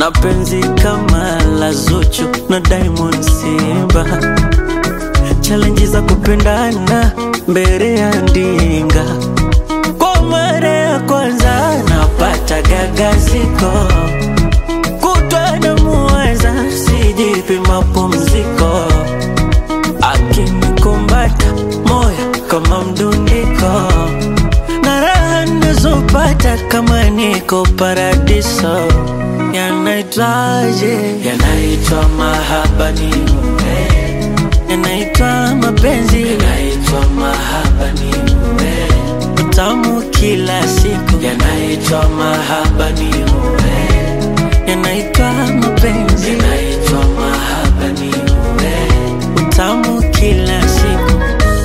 na penzi kama la Zuchu na Diamond Simba. Challenge za kupendana mbele ya ndinga. Kwa mara ya kwanza napata gagaziko, kutwa na muweza sijipi mapumziko. Akinikumbata moyo kama mdundiko, na raha nazopata kama niko paradiso. Yanaitwaje? Yanaitwa mahaba ni mume, yanaitwa mapenzi, yanaitwa mahaba ni mume. Utamu kila siku, yanaitwa mahaba ni mume, yanaitwa mapenzi, yanaitwa mahaba ni mume. Utamu kila siku.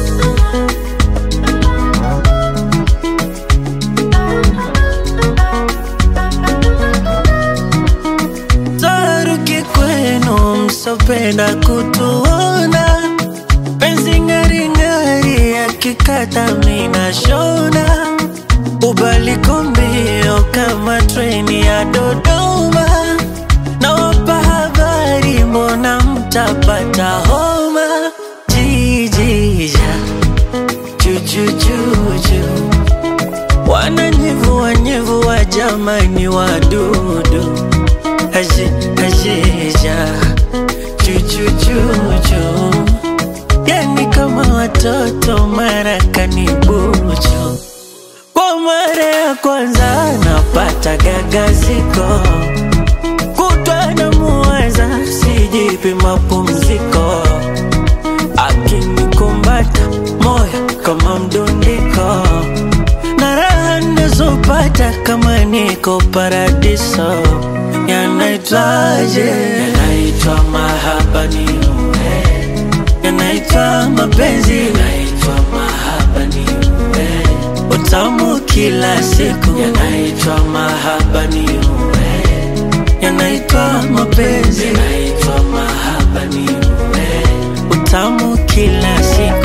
Taruki kwenu msopenda kutuona, penzi ngari ngari yakikata mina shona. Ubaliko mbio kama treni ya Dodoma, na wapa habari mbona mtapata homa. Jijija chuchuchuchu, wananyevua jamani wadudu. Ajija chuchuchuchu, yani kama watoto marakani bucho. Kwa mara ya kwanza napata gagaziko, kutwa na muweza sijipi mapumziko. Akinikumbata moyo kama mdundiko, na raha nazopata kama niko paradiso. Yanaitwaje? Yanaitwa mahaba ni mume, yanaitwa mapenzi, yanaitwa mahaba ni mume. Utamu kila siku, yanaitwa mahaba ni mume, yanaitwa mapenzi, yanaitwa mahaba ni mume. Utamu kila siku.